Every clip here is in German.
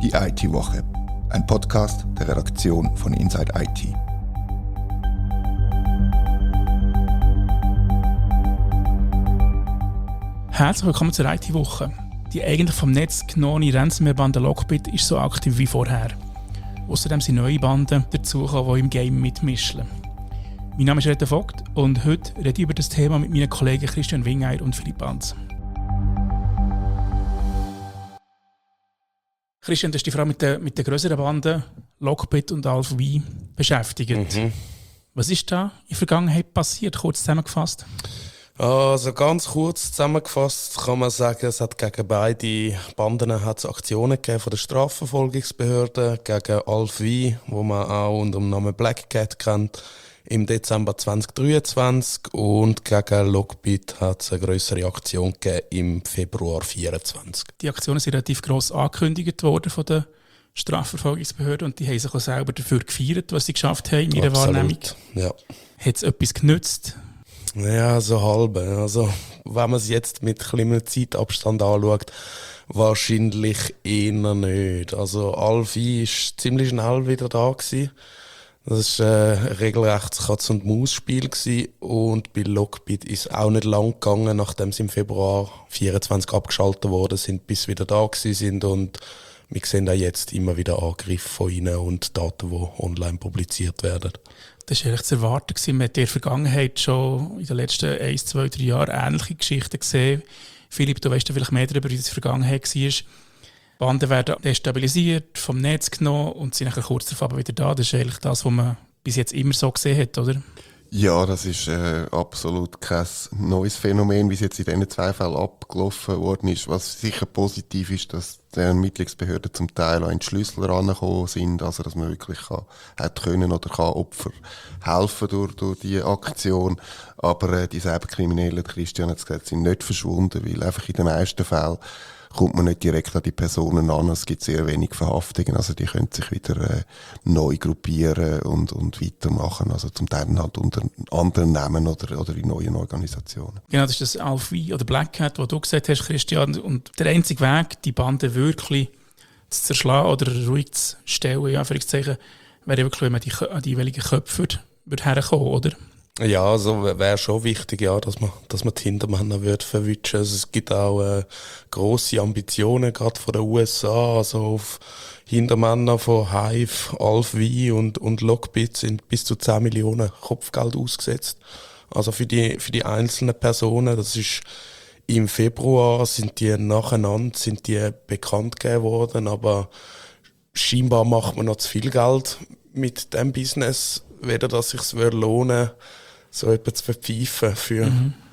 Die IT-Woche, ein Podcast der Redaktion von Inside IT. Herzlich willkommen zur IT-Woche. Die eigentlich vom Netz genommene Ransomware-Bande Lockbit ist so aktiv wie vorher. Außerdem sind neue Banden dazugekommen, die im Game mitmischen. Mein Name ist Reto Vogt und heute rede ich über das Thema mit meinen Kollegen Christian Wingeier und Philipp Banz. Christian, du hast dich vor allem mit der grösseren Banden Lockbit und Alpha-V beschäftigt. Was ist da in der Vergangenheit passiert, kurz zusammengefasst? Also ganz kurz zusammengefasst kann man sagen, es hat gegen beide Banden hat's Aktionen gegeben von der Strafverfolgungsbehörde, gegen Alpha-V, wo man auch unter dem Namen Black Cat kennt, im Dezember 2023 und gegen Lockbit hat es eine grössere Aktion gegeben im Februar 2024. Die Aktionen sind relativ gross angekündigt worden von der Strafverfolgungsbehörde und die haben sich auch selber dafür gefeiert, was sie geschafft haben in ihrer Wahrnehmung. Ja. Hat es etwas genützt? Ja, so halb. Also, wenn man es jetzt mit kleinem Zeitabstand anschaut, wahrscheinlich eher nicht. Also, Alpha war ziemlich schnell wieder da gewesen. Das war ein regelrechtes Katz-und-Maus-Spiel gewesen. Und bei Lockbit ist es auch nicht lang gegangen, nachdem sie im Februar 2024 abgeschaltet worden sind, bis sie wieder da gewesen sind. Und wir sehen auch jetzt immer wieder Angriffe von ihnen und Daten, die online publiziert werden. Das war eigentlich zu erwarten. Man hat in der Vergangenheit schon in den letzten 1, 2, 3 Jahren ähnliche Geschichten gesehen. Philipp, du weißt ja vielleicht mehr darüber, wie das in der Vergangenheit war. Banden werden destabilisiert, vom Netz genommen und sind nachher kurz darauf wieder da. Das ist eigentlich das, was man bis jetzt immer so gesehen hat, oder? Ja, das ist absolut kein neues Phänomen, wie es jetzt in diesen 2 Fällen abgelaufen worden ist. Was sicher positiv ist, dass die Ermittlungsbehörden zum Teil an den Schlüssel herangekommen sind, also dass man wirklich hat können oder kann Opfer helfen durch diese Aktion. Aber die Cyberkriminellen, Christian hat es gesagt, sind nicht verschwunden, weil einfach in den meisten Fällen kommt man nicht direkt an die Personen an. Es gibt sehr wenig Verhaftungen, also die können sich wieder neu gruppieren und weitermachen. Also zum Teil halt unter anderen Namen oder in neuen Organisationen. Genau, das ist das Alpha-V oder Black Cat, was du gesagt hast, Christian. Und der einzige Weg, die Bande wirklich zu zerschlagen oder ruhig zu stellen, in Anführungszeichen, wäre wirklich, wenn man an die jeweiligen Köpfe würde herkommen, oder? Ja, also wäre schon wichtig, ja, dass man die Hintermänner wird verwischen. Also es gibt auch grosse Ambitionen, gerade von den USA, also auf Hintermänner von Hive, Alpha-V und Lockbit sind bis zu 10 Millionen Kopfgeld ausgesetzt. Also für die einzelnen Personen, das ist im Februar sind die nacheinander bekannt gegeben worden, aber scheinbar macht man noch zu viel Geld mit dem Business, weder dass es sich lohnen, so etwas zu verpfeifen für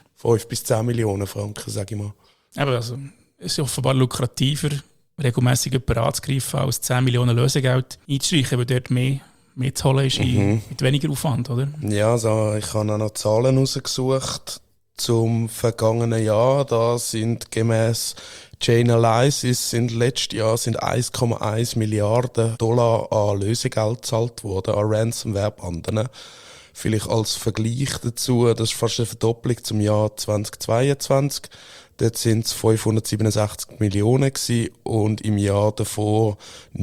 5 bis 10 Millionen Franken, sage ich mal. Aber also, es ist offenbar lukrativer, regelmässig jemanden anzugreifen, als 10 Millionen Lösegeld einzustreichen, weil dort mehr zu holen ist mit weniger Aufwand, oder? Ja, also ich habe auch noch Zahlen rausgesucht zum vergangenen Jahr. Da sind gemäss Chainalysis letztes Jahr 1,1 Milliarden Dollar an Lösegeld gezahlt worden, an Ransomware-Banden. Vielleicht als Vergleich dazu, das ist fast eine Verdopplung zum Jahr 2022. Dort sind es 567 Millionen gewesen und im Jahr davor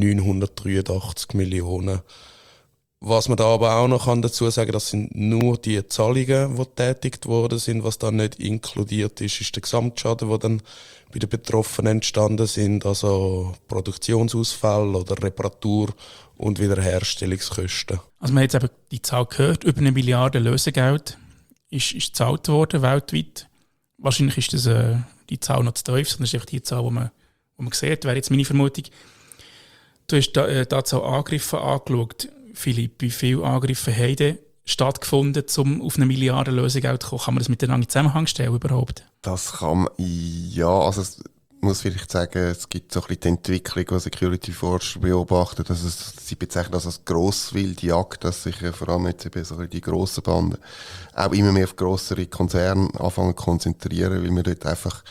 983 Millionen. Was man da aber auch noch dazu sagen kann, das sind nur die Zahlungen, die getätigt worden sind. Was da nicht inkludiert ist der Gesamtschaden, der dann bei den Betroffenen entstanden sind, also Produktionsausfälle oder Reparatur- und Wiederherstellungskosten. Also man hat jetzt eben die Zahl gehört, über 1 Milliarde Lösegeld ist gezahlt worden weltweit. Wahrscheinlich ist das die Zahl noch zu tief, sondern das ist einfach die Zahl, die man sieht, wäre jetzt meine Vermutung. Du hast die Zahl Angriffe angeschaut. Philipp, wie viele Angriffe haben stattgefunden, um auf 1 Milliarde Lösegeld zu kommen? Kann man das miteinander in Zusammenhang stellen überhaupt? Das kann man, ja, also es muss vielleicht sagen, es gibt so ein bisschen die Entwicklung, die Security-Forscher beobachten, dass sie bezeichnen das als Grosswildjagd, dass sich vor allem jetzt eben so die grossen Banden auch immer mehr auf grossere Konzerne anfangen zu konzentrieren, weil man dort einfach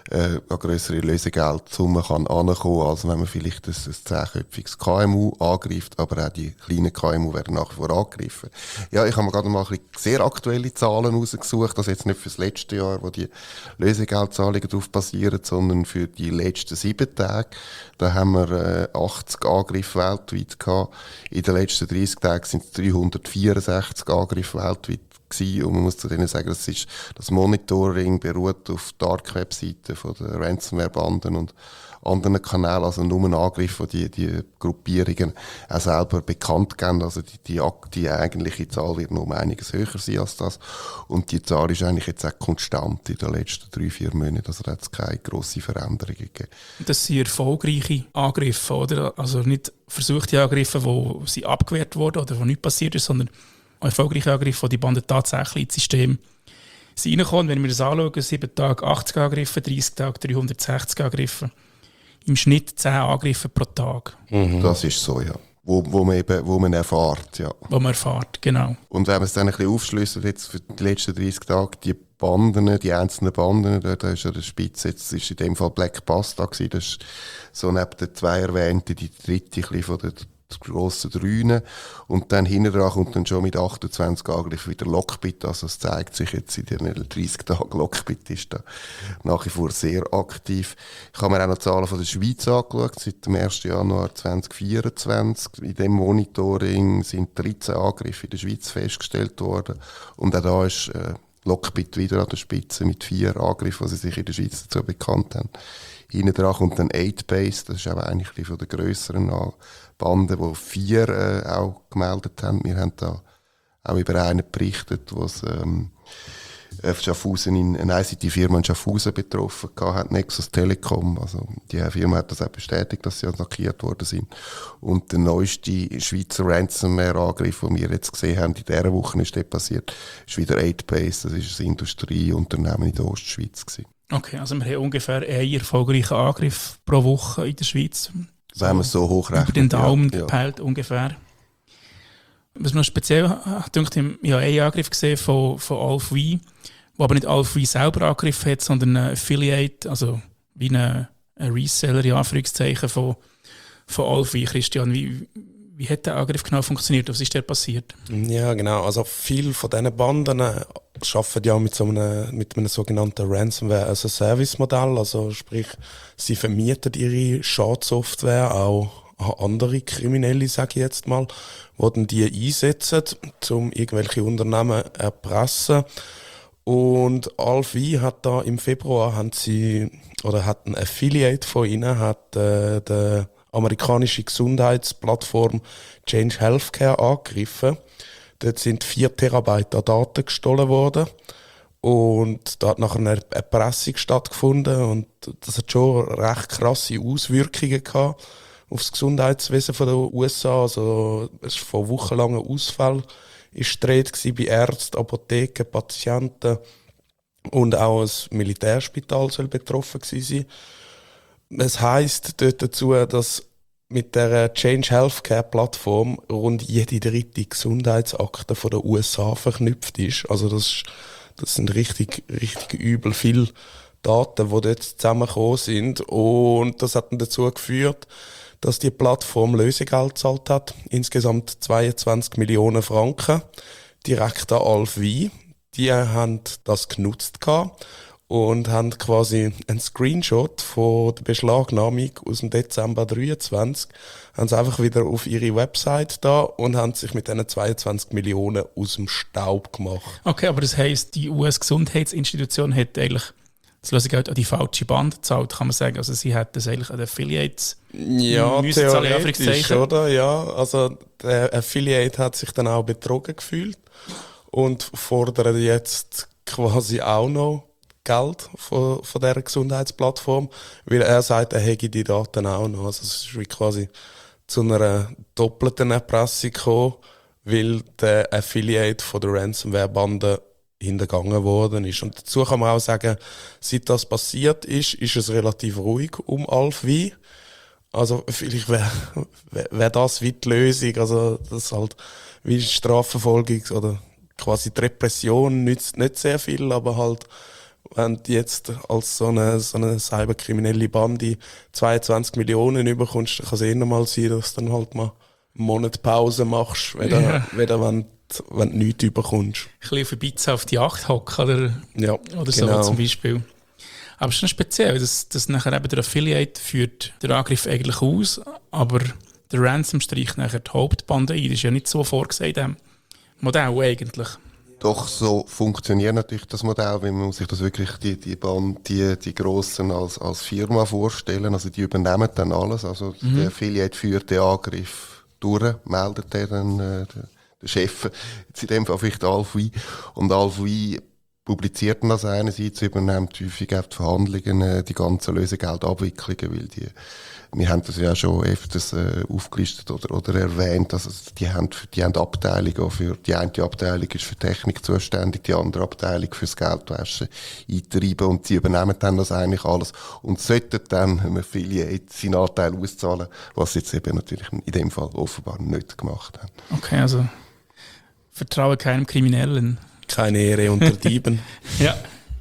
an grössere Lösegeldsummen kann ankommen, als wenn man vielleicht ein 10-köpfiges KMU angreift, aber auch die kleinen KMU werden nach wie vor angegriffen. Ja, ich habe mir gerade mal ein bisschen sehr aktuelle Zahlen rausgesucht, also jetzt nicht für das letzte Jahr, wo die Lösegeldzahlungen darauf basieren, sondern für die letzten 7 Tage. Da haben wir 80 Angriffe weltweit gehabt. In den letzten 30 Tagen sind es 364 Angriffe weltweit gewesen. Und man muss zu denen sagen, das Monitoring beruht auf Dark-Web-Seiten von den Ransomware-Banden und anderen Kanälen, also nur ein Angriff, die Gruppierungen auch selber bekannt geben. Also die eigentliche Zahl wird noch um einiges höher sein als das. Und die Zahl ist eigentlich jetzt auch konstant in den letzten 3-4 Monaten. Also da hat es keine grossen Veränderungen gegeben. Das sind erfolgreiche Angriffe, oder? Also nicht versuchte Angriffe, wo sie abgewehrt wurden oder wo nichts passiert ist, sondern erfolgreiche Angriffe, wo die Banden tatsächlich ins System sind reinkommen. Wenn wir das anschauen, 7 Tage 80 Angriffe, 30 Tage 360 Angriffe. Im Schnitt 10 Angriffe pro Tag. Das ist so, ja. Wo man erfährt, ja. Wo man erfährt, genau. Und wenn man es dann ein bisschen aufschlüsselt, jetzt für die letzten 30 Tage, die Banden, die einzelnen Banden, da ist ja der Spitze, jetzt ist in dem Fall Black Pasta gewesen, das ist so neben den 2 erwähnten, die dritte ein bisschen von den grossen Drünen. Und dann hinten dran kommt dann schon mit 28 Angriffen wieder Lockbit. Also es zeigt sich jetzt in den 30 Tagen, Lockbit ist da nach wie vor sehr aktiv. Ich habe mir auch noch Zahlen von der Schweiz angeschaut, seit dem 1. Januar 2024. In dem Monitoring sind 13 Angriffe in der Schweiz festgestellt worden. Und auch da ist Lockbit wieder an der Spitze mit 4 Angriffen, die sie sich in der Schweiz dazu bekannt haben. Hinten dran kommt dann 8Base, das ist aber eigentlich die von den grösseren Banden, die 4 auch gemeldet haben. Wir haben da auch über einen berichtet, wo es Schaffhausen eine ICT-Firma in Schaffhausen betroffen hat, Nexus Telekom. Also die Firma hat das auch bestätigt, dass sie attackiert worden sind. Und der neueste Schweizer Ransomware-Angriff, den wir jetzt gesehen haben, in dieser Woche ist der passiert, ist wieder 8Base, das ist ein Industrieunternehmen in der Ostschweiz gewesen. Okay, also wir haben ungefähr einen erfolgreichen Angriff pro Woche in der Schweiz. Wenn man es so hochrechnet. Über den Daumen ja. gepeilt ungefähr. Was mir noch speziell denkt, ich habe einen Angriff gesehen von AlphaV, wo aber nicht AlphaV selber angegriffen hat, sondern ein Affiliate, also wie ein Reseller, in Anführungszeichen, von AlphaV. Christian, wie hat der Angriff genau funktioniert? Was ist da passiert? Ja, genau. Also viele von diesen Banden arbeiten ja mit einem sogenannten Ransomware-as-a-Service-Modell. Also sprich, sie vermieten ihre Schadsoftware auch an andere Kriminelle, sage ich jetzt mal, die dann die einsetzen, um irgendwelche Unternehmen zu erpressen. Und AlphaV hat da im Februar hat ein Affiliate von ihnen die amerikanische Gesundheitsplattform Change Healthcare angegriffen. Dort sind 4 Terabyte an Daten gestohlen worden. Und da hat nachher eine Erpressung stattgefunden. Und das hat schon recht krasse Auswirkungen gehabt auf das Gesundheitswesen der USA. Also, es war von wochenlangen Ausfällen die Rede bei Ärzten, Apotheken, Patienten. Und auch ein Militärspital soll betroffen gewesen sein. Es heisst dort dazu, dass mit der Change Healthcare Plattform rund jede 3. Gesundheitsakte von der USA verknüpft ist. Also das sind richtig übel viele Daten, die dort zusammengekommen sind. Und das hat dann dazu geführt, dass die Plattform Lösegeld gezahlt hat. Insgesamt 22 Millionen Franken direkt an AlphaV. Die haben das genutzt gehabt und haben quasi einen Screenshot von der Beschlagnahmung aus dem Dezember 2023, haben sie einfach wieder auf ihre Website da und haben sich mit diesen 22 Millionen aus dem Staub gemacht. Okay, aber das heisst, die US-Gesundheitsinstitution hat eigentlich das Lösegeld an die falsche Band gezahlt, kann man sagen. Also sie hat das eigentlich an Affiliates theoretisch, oder? Ja, also der Affiliate hat sich dann auch betrogen gefühlt und fordert jetzt quasi auch noch Geld von dieser Gesundheitsplattform, weil er sagt, er hätte die Daten auch noch. Also es ist wie quasi zu einer doppelten Erpressung gekommen, weil der Affiliate von der Ransomware-Bande hintergangen worden ist. Und dazu kann man auch sagen, seit das passiert ist es relativ ruhig um AlphaV. Also vielleicht wäre das wie die Lösung, also das halt wie Strafverfolgung oder quasi die Repression nützt nicht sehr viel, aber halt wenn du jetzt als so eine cyberkriminelle Bande 22 Millionen überkommst, dann kann es eher mal sein, dass du dann halt mal einen Monat Pause machst, weder wenn du nichts überkommst. Ein bisschen auf eine Pizza auf die Yacht hocken oder Genau. so zum Beispiel. Aber es ist schon speziell, dass nachher eben der Affiliate führt den Angriff eigentlich aus, aber der Ransom streicht nachher die Hauptbande ein. Das ist ja nicht so vorgesehen in diesem Modell eigentlich. Doch, so funktioniert natürlich das Modell, wenn man sich das wirklich die Grossen als Firma vorstellen. Also die übernehmen dann alles. Also der Affiliate führt den Angriff durch, meldet der dann der Chef, jetzt in dem Fall vielleicht Alpha-I. Und Alpha-I publiziert das einerseits, übernimmt häufig auch die Verhandlungen, die ganzen Lösegeldabwicklungen, weil wir haben das ja schon öfters aufgelistet oder erwähnt, also die haben Abteilungen die eine Abteilung ist für Technik zuständig, die andere Abteilung fürs Geldwäsche eintreiben und sie übernehmen dann das eigentlich alles und sollten dann einem Affiliate seinen Anteil auszahlen, was sie jetzt eben natürlich in dem Fall offenbar nicht gemacht haben. Okay, also vertraue keinem Kriminellen. Keine Ehre unter Dieben. Ja.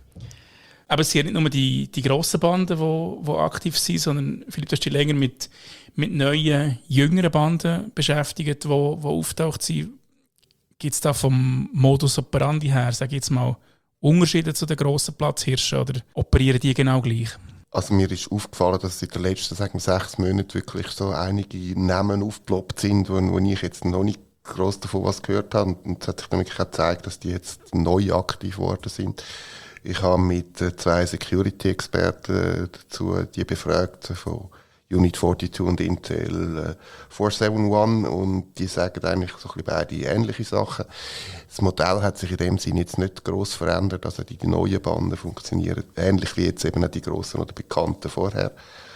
Aber es sind nicht nur die grossen Banden, die aktiv sind, sondern vielleicht hast du dich länger mit neuen, jüngeren Banden beschäftigt, die auftaucht sind. Gibt es da vom Modus operandi her, sage ich jetzt mal, Unterschiede zu den grossen Platzhirschen oder operieren die genau gleich? Also mir ist aufgefallen, dass in den letzten 6 Monaten wirklich so einige Namen aufgeploppt sind, wo ich jetzt noch nicht gross davon was gehört habe. Und es hat sich nämlich auch gezeigt, dass die jetzt neu aktiv geworden sind. Ich habe mit 2 Security-Experten dazu die befragt von Unit 42 und Intel 471 und die sagen eigentlich so ein bisschen beide ähnliche Sachen. Das Modell hat sich in dem Sinne jetzt nicht gross verändert, also die neuen Banden funktionieren ähnlich wie jetzt eben auch die grossen oder bekannten vorher.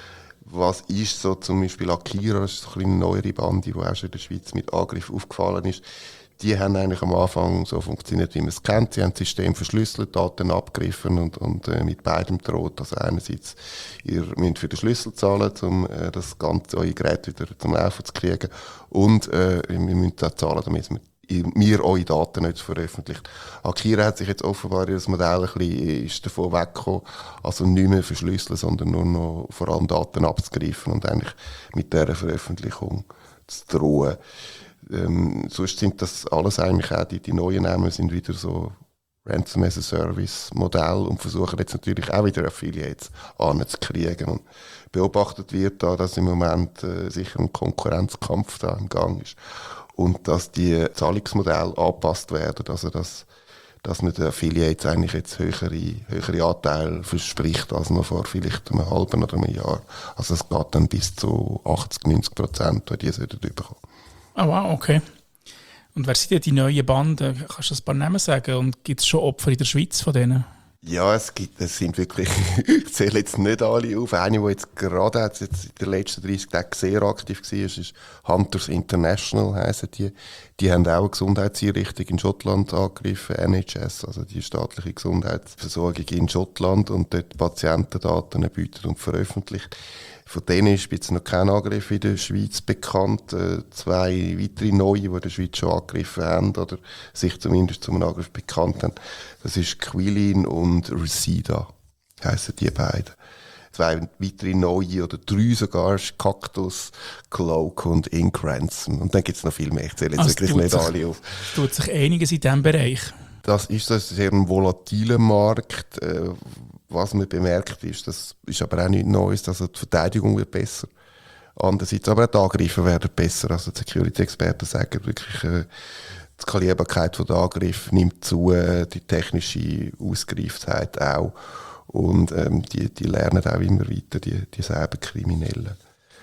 Was ist so zum Beispiel Akira, das ist so eine neuere Bande, die auch schon in der Schweiz mit Angriff aufgefallen ist. Die haben eigentlich am Anfang so funktioniert, wie man es kennt. Sie haben das System verschlüsselt, Daten abgegriffen und mit beidem droht. Also einerseits, ihr müsst für den Schlüssel zahlen, um das ganze eure Gerät wieder zum Laufen zu kriegen. Und wir müssen auch zahlen, damit wir eure Daten nicht veröffentlichen. Akira hat sich jetzt offenbar ihr Modell ein bisschen ist davon weggekommen, also nicht mehr verschlüsseln, sondern nur noch vor allem Daten abzugreifen und eigentlich mit dieser Veröffentlichung zu drohen. Sonst sind das alles eigentlich auch, die neuen Namen sind wieder so Ransom as a Service Modell und versuchen jetzt natürlich auch wieder Affiliates anzukriegen. Und beobachtet wird da, dass im Moment sicher ein Konkurrenzkampf da im Gang ist und dass die Zahlungsmodelle angepasst werden, also dass man den Affiliates eigentlich jetzt höhere Anteile verspricht als noch vor vielleicht einem halben oder einem Jahr. Also es geht dann bis zu 80-90%, die sollten bekommen. Ah, wow, okay. Und wer sind denn die neuen Banden? Kannst du ein paar Namen sagen? Und gibt es schon Opfer in der Schweiz von denen? Ja, es sind wirklich, ich zähle jetzt nicht alle auf. Eine, die jetzt gerade jetzt in den letzten 30 Tagen sehr aktiv war, ist Hunters International, heissen die. Die haben auch eine Gesundheitseinrichtung in Schottland angegriffen, NHS, also die staatliche Gesundheitsversorgung in Schottland, und dort Patientendaten erbietet und veröffentlicht. Von denen ist jetzt noch kein Angriff in der Schweiz bekannt. 2 weitere neue, die in der Schweiz schon angegriffen haben oder sich zumindest zum Angriff bekannt haben. Das ist Quilin und Reseda, heissen die beiden. 2 weitere neue oder 3 sogar, Cactus, Cloak und Ink Ransom. Und dann gibt es noch viel mehr. Ich zähle jetzt wirklich nicht alle auf. Es tut sich einiges in diesem Bereich. Das ist ein sehr volatiler Markt. Was man bemerkt ist, das ist aber auch nichts Neues, also die Verteidigung wird besser. Andererseits aber auch die Angreifer werden besser. Also die Security-Experten sagen wirklich, die Skalierbarkeit der Angriffe nimmt zu, die technische Ausgereiftheit auch. Und die lernen auch immer weiter, die selben Kriminellen.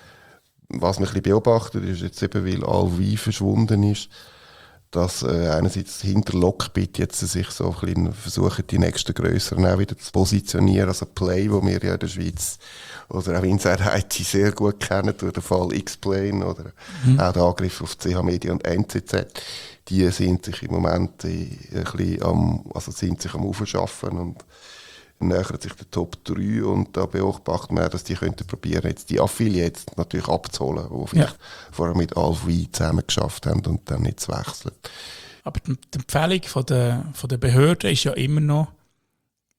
Was man ein bisschen beobachtet, ist jetzt eben, weil Alvi verschwunden ist, dass einerseits hinter Lockbit jetzt sich so ein bisschen versuchen, die nächsten Grösseren auch wieder zu positionieren. Also Play, wo wir ja in der Schweiz oder auch Inside IT sehr gut kennen, durch den Fall X-Plane oder auch der Angriff auf CH Media und NZZ, die sind sich im Moment ein bisschen am Aufschaffen und nähert sich der Top 3 und da beobachtet man, dass die könnten probieren, jetzt die Affiliates natürlich abzuholen, die vielleicht vorher mit Alpha-I zusammen geschafft haben und dann nicht zu wechseln. Aber die Empfehlung von der Behörden ist ja immer noch,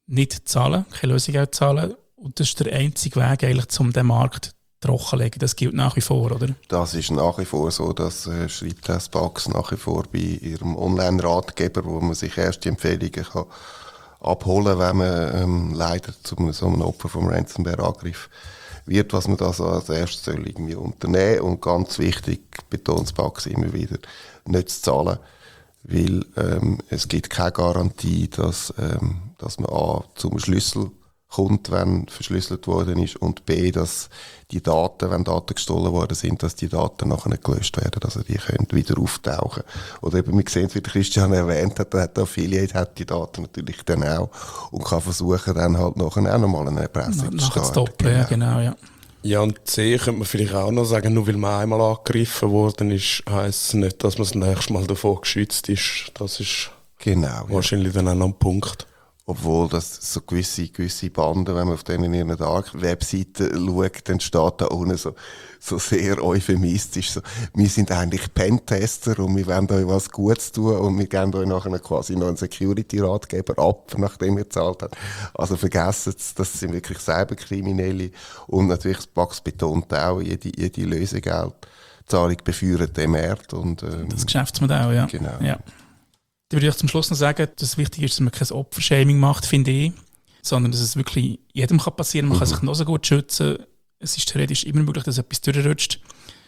nicht zahlen, keine Lösegeld zahlen. Und das ist der einzige Weg, eigentlich, um den Markt trockenlegen. Das gilt nach wie vor, oder? Das ist nach wie vor so, dass schreibt das Bugs nach wie vor bei ihrem Online-Ratgeber, wo man sich erst die Empfehlungen kann abholen, wenn man leider zu so einem Opfer vom Ransomware-Angriff wird, was man da so als erstes soll irgendwie unternehmen. Und ganz wichtig, betont Bugs immer wieder, nicht zu zahlen, weil es gibt keine Garantie, dass man A, zum Schlüssel kommt, wenn verschlüsselt worden ist, und B, dass die Daten, wenn Daten gestohlen worden sind, dass die Daten nachher nicht gelöscht werden, also die können wieder auftauchen. Oder eben, wir sehen, wie der Christian erwähnt hat, der Affiliate hat die Daten natürlich dann auch und kann versuchen, dann halt nachher auch nochmal eine Erpressung zu starten. Stoppen, ja, genau, ja. Ja, und C könnte man vielleicht auch noch sagen, nur weil man einmal angegriffen worden ist, heisst es nicht, dass man das nächste Mal davor geschützt ist. Das ist genau, wahrscheinlich dann auch noch ein Punkt. Obwohl das so gewisse Banden, wenn man auf denen in ihren Dark-Webseiten schaut, dann steht da unten so sehr euphemistisch so, wir sind eigentlich Pentester und wir wollen euch was Gutes tun und wir geben euch nachher quasi noch einen Security-Ratgeber ab, nachdem ihr gezahlt habt. Also vergessen Sie, das sind wirklich Cyberkriminelle, und natürlich das Bugs betont auch, jede Lösegeldzahlung befeuert den Markt und das Geschäftsmodell, ja. Genau. Ja. Da würde ich zum Schluss noch sagen, dass es wichtig ist, dass man kein Opfershaming macht, finde ich, sondern dass es wirklich jedem passieren kann. Man kann sich noch so gut schützen. Es ist theoretisch immer möglich, dass etwas durchrutscht.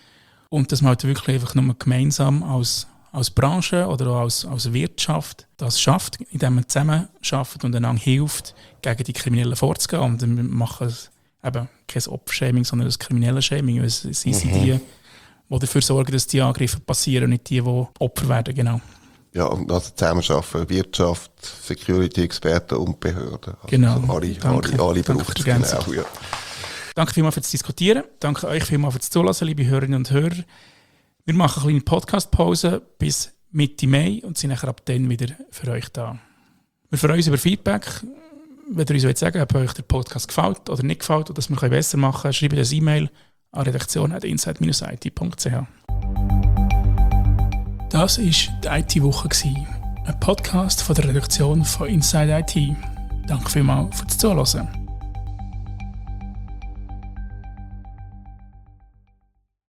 Und dass man halt wirklich einfach nur gemeinsam als Branche oder auch als Wirtschaft das schafft, indem man zusammen schafft und einander hilft, gegen die Kriminellen vorzugehen. Und wir machen eben kein Opfershaming, sondern das kriminelle Shaming. Es sind die dafür sorgen, dass die Angriffe passieren und nicht die Opfer werden. Genau. Ja, und also zusammenarbeiten, Wirtschaft, Security-Experten und Behörden. Also Genau. Alle braucht es, genau. Ja. Danke vielmals fürs Diskutieren. Danke euch vielmals fürs Zuhören, liebe Hörerinnen und Hörer. Wir machen eine kleine Podcast-Pause bis Mitte Mai und sind nachher ab dann wieder für euch da. Wir freuen uns über Feedback. Wenn ihr uns sagen wollt, ob euch der Podcast gefällt oder nicht gefällt oder dass wir besser machen können, schreibt uns eine E-Mail an redaktion@inside-it.ch. Das war die IT-Woche, ein Podcast von der Redaktion von Inside IT. Danke vielmals fürs Zuhören.